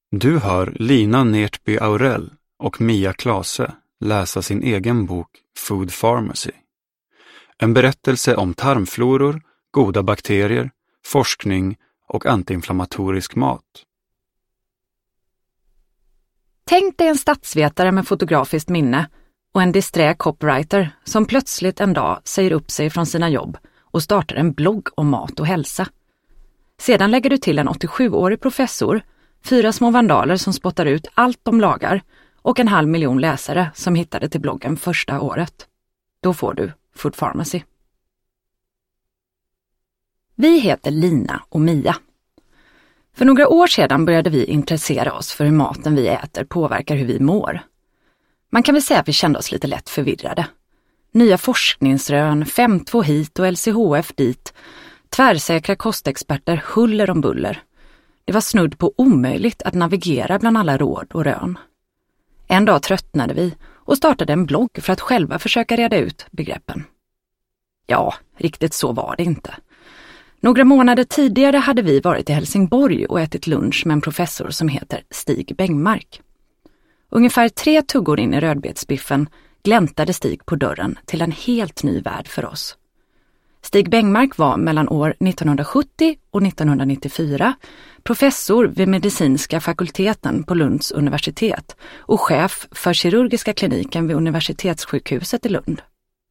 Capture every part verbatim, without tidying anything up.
Du hör Lina Nertby Aurell och Mia Klase läsa sin egen bok Food Pharmacy. En berättelse om tarmfloror, goda bakterier, forskning och antiinflammatorisk mat. Tänk dig en statsvetare med fotografiskt minne och en disträ copywriter som plötsligt en dag säger upp sig från sina jobb och startar en blogg om mat och hälsa. Sedan lägger du till en åttiosjuårig professor, fyra små vandaler som spottar ut allt de lagar och en halv miljon läsare som hittade till bloggen första året. Då får du Food Pharmacy. Vi heter Lina och Mia. För några år sedan började vi intressera oss för hur maten vi äter påverkar hur vi mår. Man kan väl säga att vi kände oss lite lätt förvirrade. Nya forskningsrön, fem två hit och L C H F dit, tvärsäkra kostexperter huller om buller. Det var snudd på omöjligt att navigera bland alla råd och rön. En dag tröttnade vi och startade en blogg för att själva försöka reda ut begreppen. Ja, riktigt så var det inte. Några månader tidigare hade vi varit i Helsingborg och ätit lunch med en professor som heter Stig Bengmark. Ungefär tre tuggor in i rödbetsbiffen gläntade Stig på dörren till en helt ny värld för oss. Stig Bengmark var mellan år nittonhundrasjuttio och nittonhundranittiofyra professor vid medicinska fakulteten på Lunds universitet och chef för kirurgiska kliniken vid universitetssjukhuset i Lund.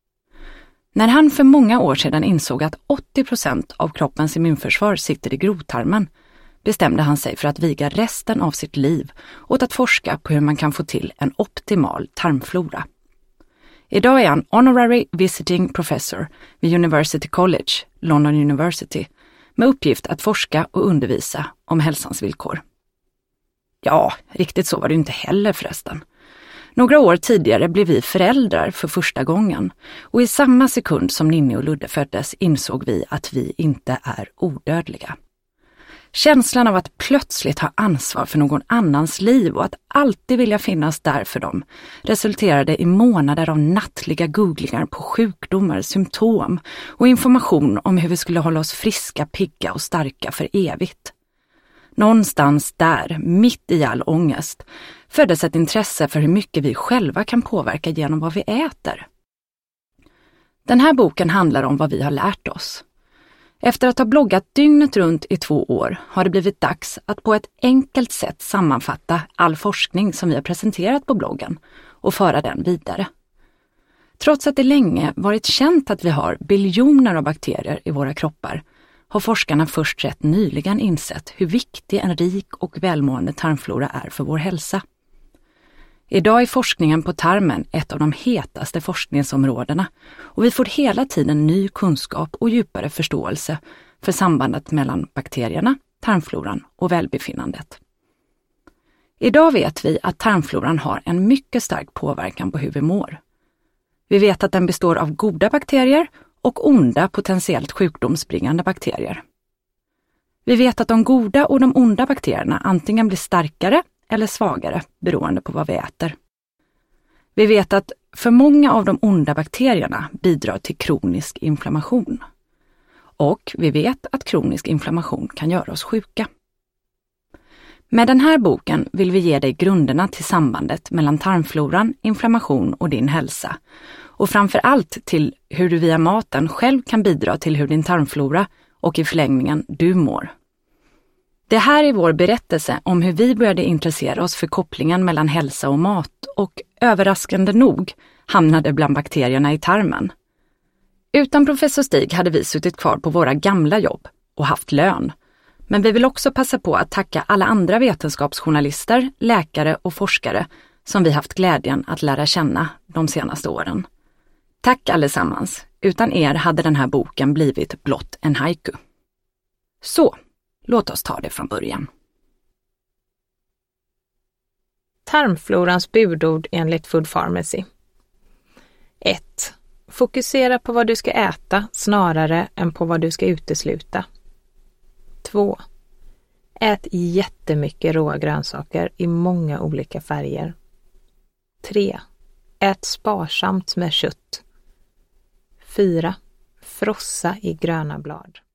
När han för många år sedan insåg att åttio procent av kroppens immunförsvar sitter i grovtarmen bestämde han sig för att viga resten av sitt liv åt att forska på hur man kan få till en optimal tarmflora. Idag är han Honorary Visiting Professor vid University College, London University, med uppgift att forska och undervisa om hälsans villkor. Ja, riktigt så var det inte heller förresten. Några år tidigare blev vi föräldrar för första gången och i samma sekund som Ninni och Ludde föddes insåg vi att vi inte är odödliga. Känslan av att plötsligt ha ansvar för någon annans liv och att alltid vilja finnas där för dem resulterade i månader av nattliga googlingar på sjukdomar, symptom och information om hur vi skulle hålla oss friska, pigga och starka för evigt. Någonstans där, mitt i all ångest, föddes ett intresse för hur mycket vi själva kan påverka genom vad vi äter. Den här boken handlar om vad vi har lärt oss. Efter att ha bloggat dygnet runt i två år har det blivit dags att på ett enkelt sätt sammanfatta all forskning som vi har presenterat på bloggen och föra den vidare. Trots att det länge varit känt att vi har biljoner av bakterier i våra kroppar har forskarna först rätt nyligen insett hur viktig en rik och välmående tarmflora är för vår hälsa. Idag är forskningen på tarmen ett av de hetaste forskningsområdena och vi får hela tiden ny kunskap och djupare förståelse för sambandet mellan bakterierna, tarmfloran och välbefinnandet. Idag vet vi att tarmfloran har en mycket stark påverkan på hur vi mår. Vi vet att den består av goda bakterier och onda potentiellt sjukdomsbringande bakterier. Vi vet att de goda och de onda bakterierna antingen blir starkare eller svagare beroende på vad vi äter. Vi vet att för många av de onda bakterierna bidrar till kronisk inflammation. Och vi vet att kronisk inflammation kan göra oss sjuka. Med den här boken vill vi ge dig grunderna till sambandet mellan tarmfloran, inflammation och din hälsa. Och framför allt till hur du via maten själv kan bidra till hur din tarmflora och i förlängningen du mår. Det här är vår berättelse om hur vi började intressera oss för kopplingen mellan hälsa och mat och överraskande nog hamnade bland bakterierna i tarmen. Utan professor Stig hade vi suttit kvar på våra gamla jobb och haft lön. Men vi vill också passa på att tacka alla andra vetenskapsjournalister, läkare och forskare som vi haft glädjen att lära känna de senaste åren. Tack allesammans. Utan er hade den här boken blivit blott en haiku. Så, låt oss ta det från början. Tarmflorans budord enligt Food Pharmacy. ett. Fokusera på vad du ska äta snarare än på vad du ska utesluta. två. Ät jättemycket råa grönsaker i många olika färger. tre. Ät sparsamt med kött. fyra. Frossa i gröna blad.